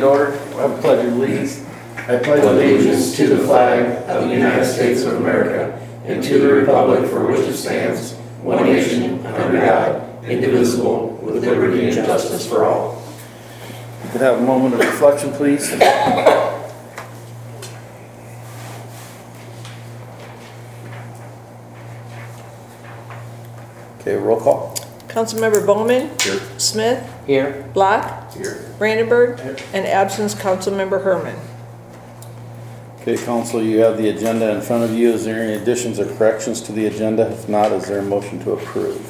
order. Have a pledge of allegiance. I pledge allegiance to the flag of the United States of America and to the republic for which it stands, one nation, under God, indivisible, with liberty and justice for all. You could have a moment of reflection, please. Okay, roll call. Councilmember Bowman. Here. Smith. Here. Block. Here. Brandenburg. And absence Councilmember Herman. Okay, Council, you have the agenda in front of you. Is there any additions or corrections to the agenda? If not, is there a motion to approve?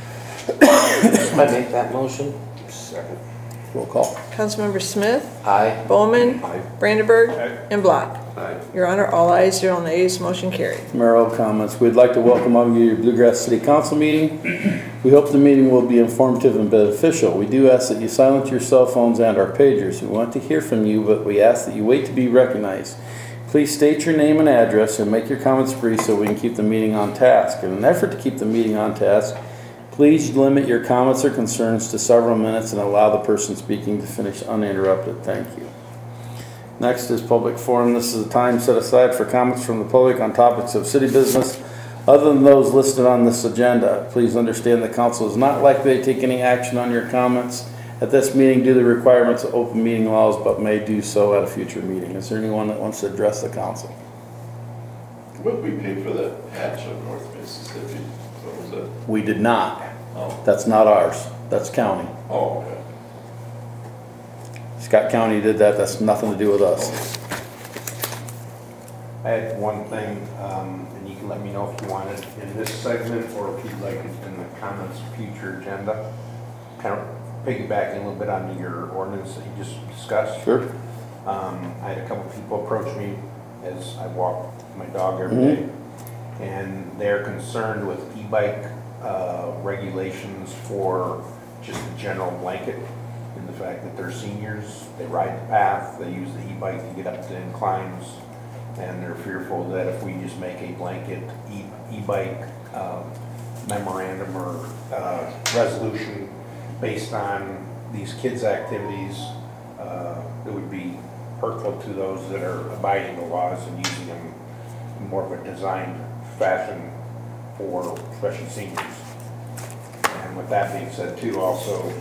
I make that motion. Second. Roll call. Councilmember Smith. Aye. Bowman. Aye. Brandenburg. And Block. Aye. Your Honor, all ayes, 0 nays, motion carried. Mayoral comments. We'd like to welcome all of you to your Bluegrass City Council meeting. We hope the meeting will be informative and beneficial. We do ask that you silence your cell phones and our pagers. We want to hear from you, but we ask that you wait to be recognized. Please state your name and address and make your comments brief so we can keep the meeting on task. In an effort to keep the meeting on task, please limit your comments or concerns to several minutes and allow the person speaking to finish uninterrupted. Thank you. Next is public forum. This is a time set aside for comments from the public on topics of city business other than those listed on this agenda. Please understand the council is not likely to take any action on your comments at this meeting due to the requirements of open meeting laws, but may do so at a future meeting. Is there anyone that wants to address the council? What we paid for the hatch of North Mississippi? What was it? We did not. Oh. That's not ours. That's county. Oh, okay. Scott County did that. That's nothing to do with us. I had one thing, and you can let me know if you want it in this segment or if you'd like it in the comments future agenda. Kind of piggybacking a little bit onto your ordinance that you just discussed. Sure. I had a couple people approach me as I walk my dog every day, and they're concerned with e-bike regulations for just a general blanket. And the fact that they're seniors, they ride the path, they use the e-bike to get up the inclines, and they're fearful that if we just make a blanket e-bike memorandum or resolution based on these kids' activities, it would be hurtful to those that are abiding the laws and using them in more of a designed fashion for especially seniors. And with that being said too, also,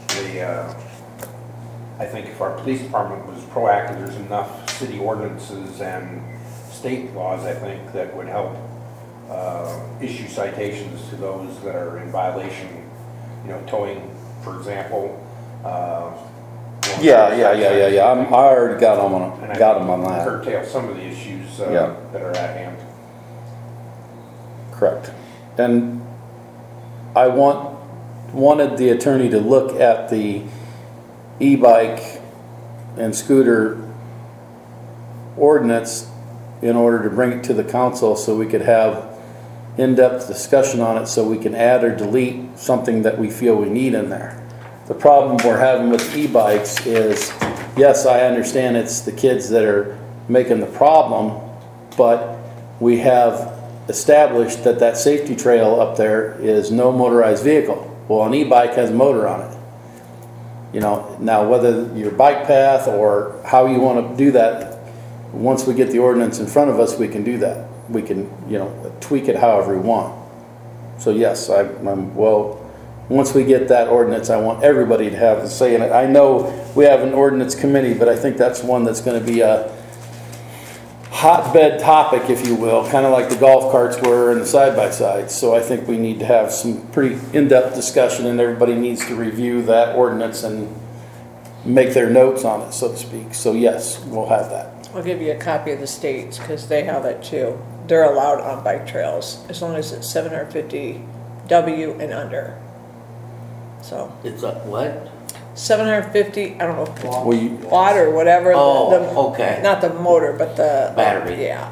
I think if our police department was proactive, there's enough city ordinances and state laws, I think, that would help issue citations to those that are in violation. You know, towing, for example. Yeah. I already got them on that. Curtail some of the issues Yeah. that are at hand. Correct. And I wanted the attorney to look at the e-bike and scooter ordinance in order to bring it to the council so we could have in-depth discussion on it so we can add or delete something that we feel we need in there. The problem we're having with e-bikes is, yes, I understand it's the kids that are making the problem, but we have established that that safety trail up there is no motorized vehicle. Well, an e-bike has a motor on it. You know, now whether your bike path or how you want to do that, once we get the ordinance in front of us, we can do that. We can, you know, tweak it however we want. So yes, once we get that ordinance, I want everybody to have a say in it. I know we have an ordinance committee, but I think that's one that's going to be a hotbed topic, if you will, kind of like the golf carts were and the side-by-sides. So I think we need to have some pretty in-depth discussion, and everybody needs to review that ordinance and make their notes on it, so to speak. So yes, we'll have that. I'll give you a copy of the states because they have that too. They're allowed on bike trails as long as it's 750 W and under. So It's a what? 750, I don't know if it's Well, watt or whatever. Oh, okay. Not the motor, but the Battery. Yeah.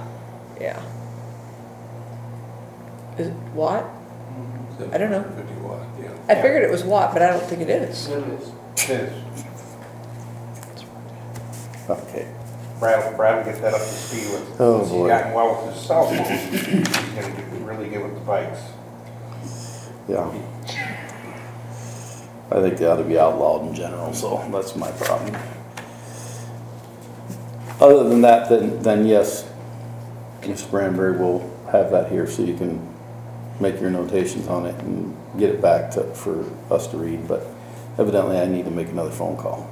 Is it watt? I don't know. 50 watt, yeah. I figured it was watt, but I don't think it is. It is. Okay. Brad will get that up to speed with. Oh, He's boy. gotten well with his cell phone. He's going to get really good with the bikes. Yeah. I think they ought to be outlawed in general, so that's my problem. Other than that, then yes, Ms. Branbury will have that here so you can make your notations on it and get it back for us to read, but evidently I need to make another phone call.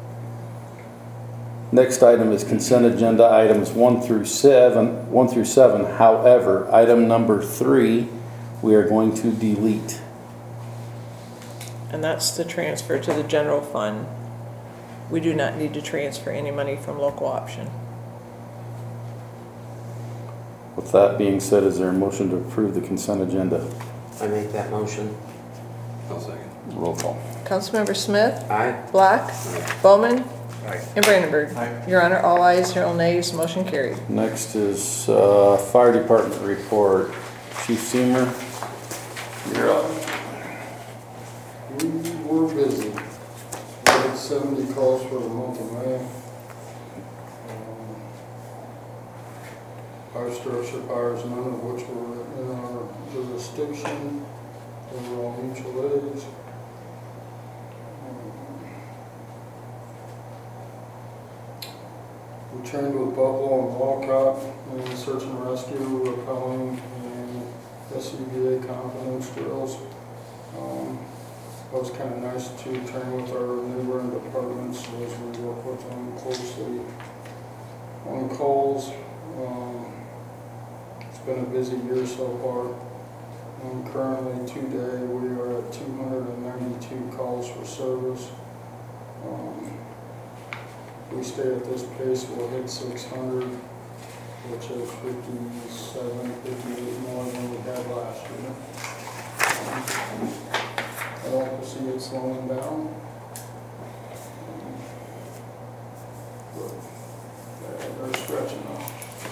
Next item is consent agenda items 1 through 7. However, item number 3, we are going to delete. And that's the transfer to the general fund. We do not need to transfer any money from local option. With that being said, is there a motion to approve the consent agenda? I make that motion. I'll second. Roll call. Councilmember Smith, Aye. Black, Bowman, Aye. and Brandenburg. Aye. Your Honor, all ayes, 0 nays, motion carried. Next is fire department report. Chief Seymour, you're up. We were busy. We had 70 calls for the month of May. 5 structure fires, none of which were in our jurisdiction. They were all mutual aids. We trained with Buffalo and Walcott in search and rescue, rappelling, and SCBA confidence drills. It was kind of nice to train with our neighboring departments as we work with them closely on calls. It's been a busy year so far. Currently today we are at 292 calls for service. If we stay at this pace, we'll hit 600, which is 58 more than we had last year. I don't foresee it slowing down. But they're stretching out.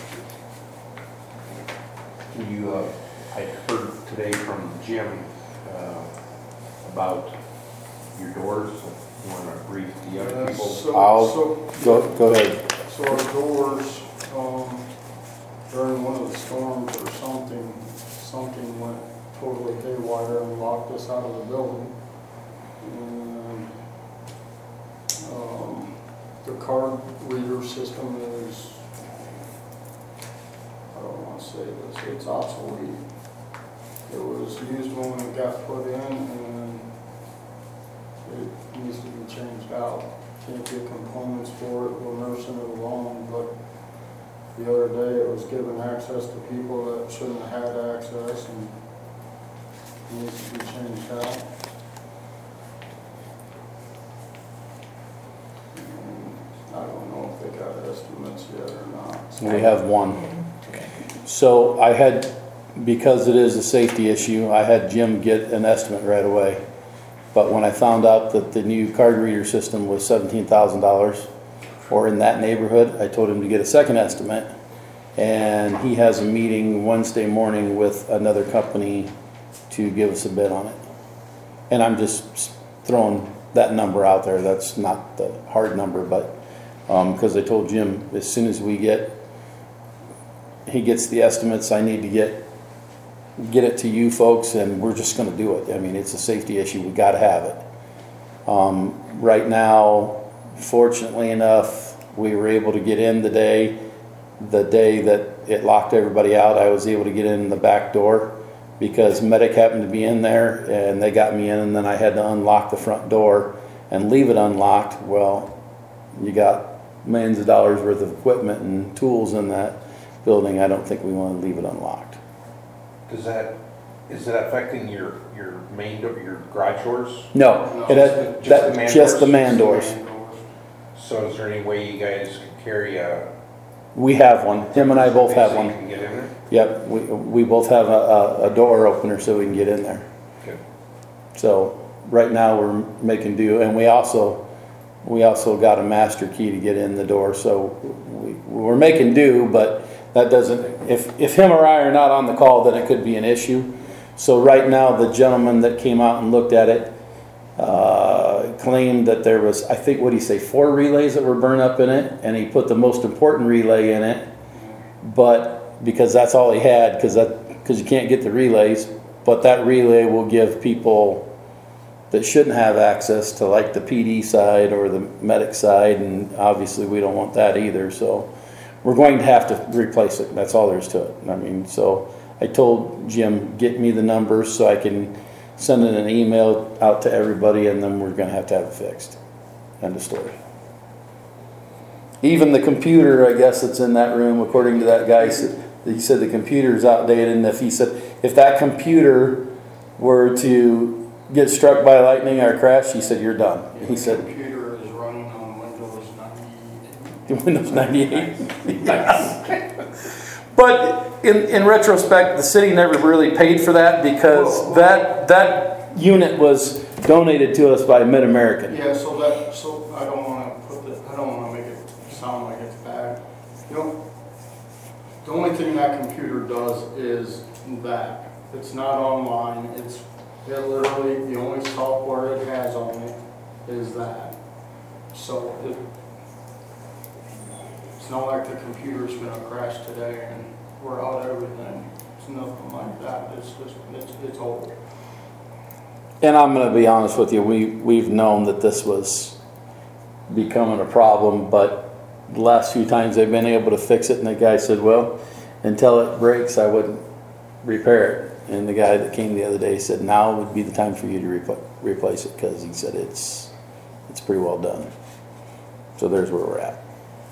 I heard today from Jim about your doors. You want to brief the other people? Go ahead. So our doors, during one of the storms or something went totally haywire and locked us out of the building. And the card reader system is, I don't want to say this, it's obsolete. It was used when it got put in and it needs to be changed out. Can't get components for it, we're nursing it along, but the other day it was giving access to people that shouldn't have had access and it needs to be changed out. I don't know if they got estimates yet or not. We have one. So I had, because it is a safety issue, I had Jim get an estimate right away. But when I found out that the new card reader system was $17,000 or in that neighborhood, I told him to get a second estimate. And he has a meeting Wednesday morning with another company to give us a bid on it. And I'm just throwing that number out there. That's not the hard number, but because I told Jim as soon as he gets the estimates, I need to get it to you folks, and we're just going to do it. I mean, it's a safety issue. We got to have it. Right now, fortunately enough, we were able to get in the day that it locked everybody out. I was able to get in the back door because medic happened to be in there, and they got me in, and then I had to unlock the front door and leave it unlocked. Well, you got millions of dollars worth of equipment and tools in that building. I don't think we want to leave it unlocked. Is that affecting your main door, your garage doors? No, No, just the man doors. So is there any way you guys could carry a? We have one. Him and I both have so you one. can get in there? Yep, we both have a door opener so we can get in there. Good. So right now we're making do, and we also got a master key to get in the door. So we're making do, but that doesn't. If him or I are not on the call, then it could be an issue. So right now, the gentleman that came out and looked at it claimed that there was, I think, what did he say, 4 relays that were burned up in it, and he put the most important relay in it, but because that's all he had, because you can't get the relays, but that relay will give people that shouldn't have access to like the PD side or the medic side, and obviously we don't want that either, so we're going to have to replace it, that's all there is to it. I mean, so I told Jim, get me the numbers so I can send in an email out to everybody, and then we're gonna have to have it fixed. End of story. Even the computer, I guess, that's in that room, according to that guy, he said the computer's outdated, and if that computer were to get struck by lightning or crash, he said, you're done. He The said, computer is running on Windows 98. Windows 98. Yes. But in retrospect, the city never really paid for that because that unit was donated to us by Mid-American. Yeah, so I don't wanna make it sound like it's bad. You know, the only thing that computer does is that. It's not online, it literally, the only software it has on it is that. So it's not like the computer's gonna crash today and we're out everything. It's nothing like that, it's just, it's old. And I'm going to be honest with you, we've known that this was becoming a problem, but the last few times they've been able to fix it, and the guy said, well, until it breaks, I wouldn't repair it. And the guy that came the other day said, now would be the time for you to replace it, because he said it's pretty well done. So there's where we're at.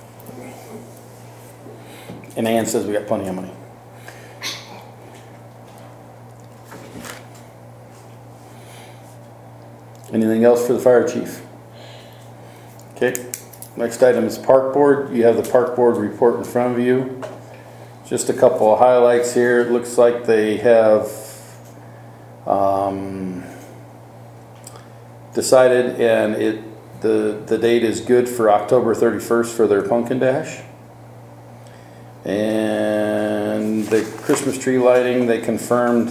And Ann says we got plenty of money. Anything else for the fire chief? Okay, next item is park board. You have the park board report in front of you. Just a couple of highlights here. It looks like they have decided, and the date is good for October 31st for their pumpkin dash. And the Christmas tree lighting, they confirmed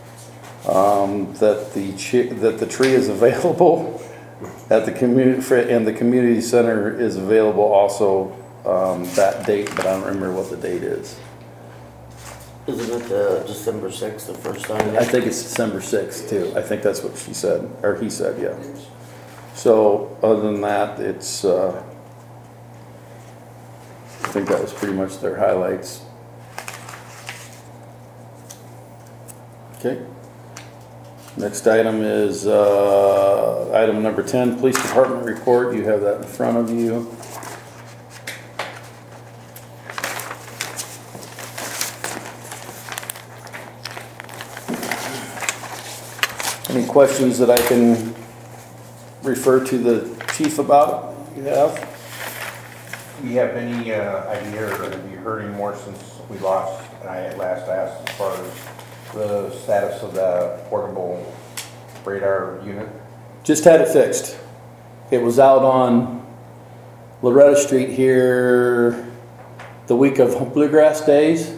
that the tree is available at the community, and the community center is available also that date, but I don't remember what the date is. Isn't it December 6th, the first time? I think it's December 6th too. I think that's what she said, or he said, yeah. So other than that, it's, I think that was pretty much their highlights. Okay. Next item is item number 10, Police Department report. You have that in front of you. Any questions that I can refer to the chief about? You have? Do you have any idea, or have you heard any more since we lost, and I had last asked as far as the status of the portable radar unit? Just had it fixed. It was out on Loretta Street here the week of Bluegrass Days.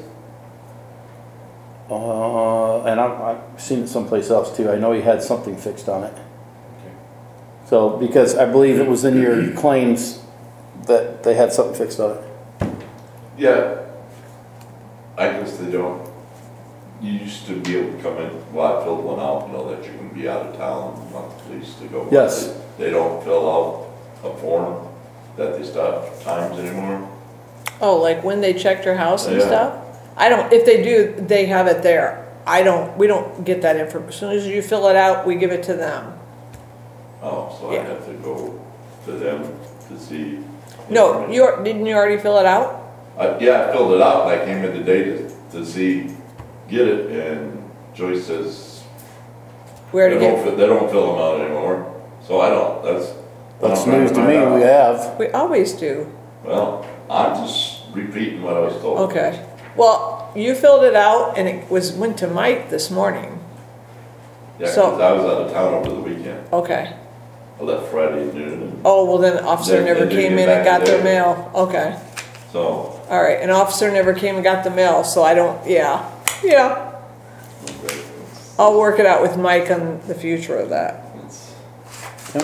And I've seen it someplace else too. I know he had something fixed on it. Okay. So, because I believe it was in your claims that they had something fixed on it. Yeah. I guess they don't, you used to be able to come in, well, I filled one out, you know, that you can be out of town and want the police to go. Yes. They don't fill out a form that they stop times anymore. Oh, like when they checked your house and Yeah. stuff? I don't, if they do, they have it there. We don't get that information. As soon as you fill it out, we give it to them. Oh, so I Yeah. have to go to them to see. No, didn't you already fill it out? Yeah, I filled it out, and I came in today to see, get it, and Joyce says, Where to get, they don't fill them out anymore, so I don't, That's news to me. We have. we always do. Well, I'm just repeating what I was told. Okay. Well, you filled it out and it went to Mike this morning. Yeah, So- 'cause I was out of town over the weekend. Okay. I left Friday noon, and Oh, well then officer They never didn't came get in and back got their today. mail. Okay. so. All right. An officer never came and got the mail, so I don't, yeah. Yeah. Okay. I'll work it out with Mike on the future of that. Yeah.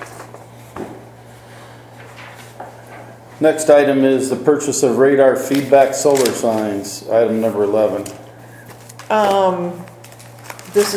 Next item is the purchase of radar feedback solar signs, item number 11. This is